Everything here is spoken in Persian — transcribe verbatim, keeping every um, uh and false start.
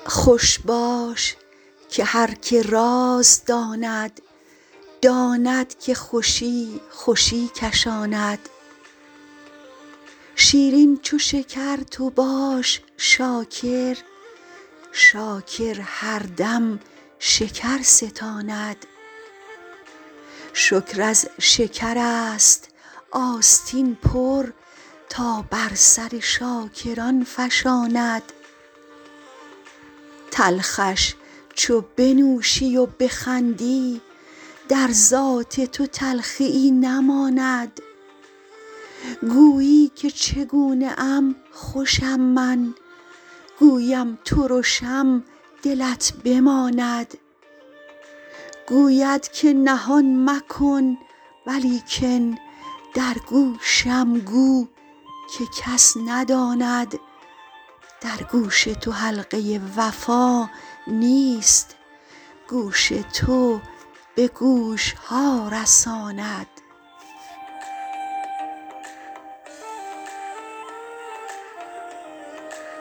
خوش باش که هر که راز داند داند که خوشی خوشی کشاند. شیرین چو شکر تو باش شاکر شاکر هر دم شکر ستاند. شکر از شکرست آستین پر تا بر سر شاکران فشاند. تلخش چو بنوشی و بخندی در ذات تو تلخیی نماند. گویی که چگونه ام خوشم من گویم ترشم دلت بماند. گوید که نهان مکن ولیکن در گوشم گو که کس نداند. در گوش تو حلقه وفا نیست گوش تو به گوش ها رساند.